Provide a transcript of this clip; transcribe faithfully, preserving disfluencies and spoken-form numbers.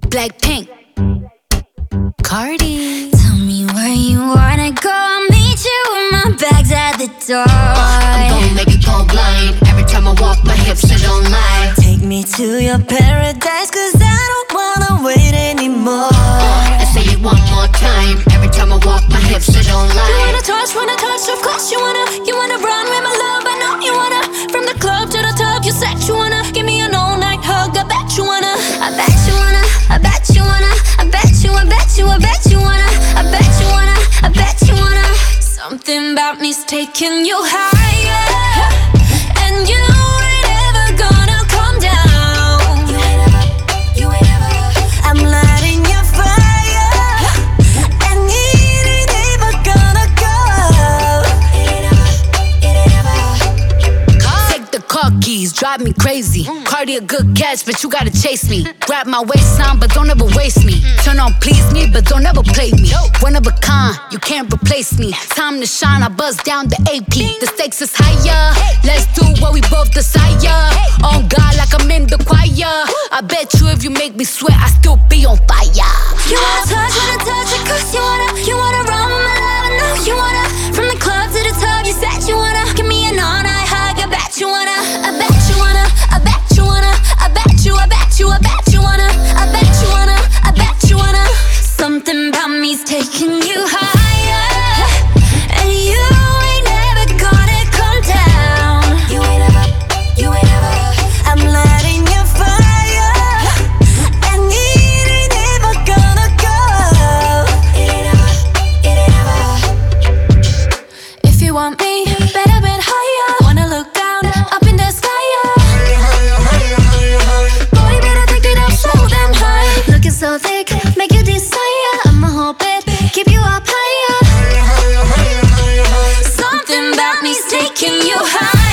Blackpink, Cardi. Tell me where you wanna go, I'll meet you with my bags at the door. uh, I'm gon' make you go blind. Every time I walk, my hips they don't lie. Take me to your paradise, cause I don't wanna wait anymore. uh, I say it one more time. Every time I walk, my hips they don't lie. You wanna touch, wanna touch, of course you wanna. You wanna run with my love, I know you wanna. From the club to the top, you said you wanna. Give me an all night hug, I bet you wanna. I bet you wanna, I bet you wanna. I bet you, I bet you, I bet you wanna. I bet you wanna, I bet you wanna. Something about me's taking you higher, and you ain't ever gonna come down. You ain't ever, you ain't ever. I'm lighting your fire, and it ain't ever gonna go. It ain't ever, it ain't ever. Take the car keys, drive me crazy. Cardi a good catch, but you gotta chase me. Grab my waistline, but don't ever waste me. Turn on please me, but don't ever play me. One of a kind, you can't replace me. Time to shine, I buzz down the A P. The stakes is higher, let's do what we both desire. On God like I'm in the choir. I bet you if you make me sweat, I still be on fire. You wanna touch, wanna touch it, cause you wanna. You wanna run with my love, I know you wanna. From the club to the top, you said you wanna. Give me an all night hug, I bet you wanna. I bet you wanna, I bet you wanna. I bet you, I bet you, I bet you wanna. I bet you wanna, I bet you wanna. Something about me's taking you higher, and you ain't never gonna come down. You ain't ever, you ain't ever. I'm lighting your fire, and it ain't ever gonna go. It ain't ever, it ain't ever. If you want me, better bet higher. Wanna look down, up in the sky. Boy, better take it up so damn high. Looking so thick, make you desire. I'ma hold it, keep you up higher. Something about me's taking you high.